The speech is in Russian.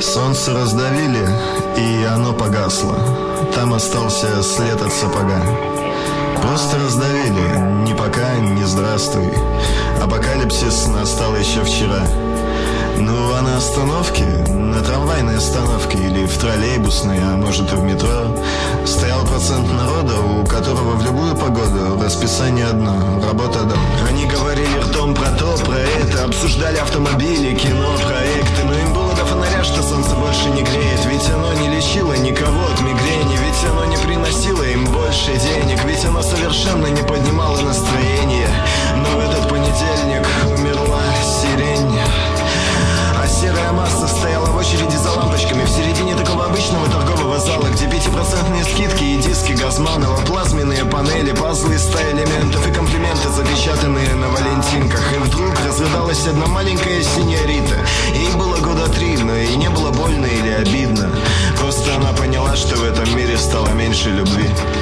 Солнце раздавили, и оно погасло. Там остался след от сапога. Просто раздавили, ни пока, ни здравствуй. Апокалипсис настал еще вчера. Ну, а на остановке, на трамвайной остановке или в троллейбусной, а может и в метро, стоял процент народа, у которого в любую погоду расписание одно — работа-дом. Они говорили ртом про то, про это, обсуждали автомобили, кино, проекты. Но им было до фонаря, что солнце больше не греет. Ведь оно не лечило никого от мигрени. Ведь оно не приносило им больше денег. Ведь оно совершенно не поднимало настроение. Но в этот понедельник умерла сирень. А серая масса стояла в очереди за лампочками в середине такого обычного торгового зала, где 5% скидки и диски Газманова, плазменные панели, пазлы из 100 элементов и комплименты, запечатанные на валентинках. И вдруг разрыдалась одна маленькая синьорита. Ей было года 3, но ей не было больно или обидно. Просто она поняла, что в этом мире стало меньше любви.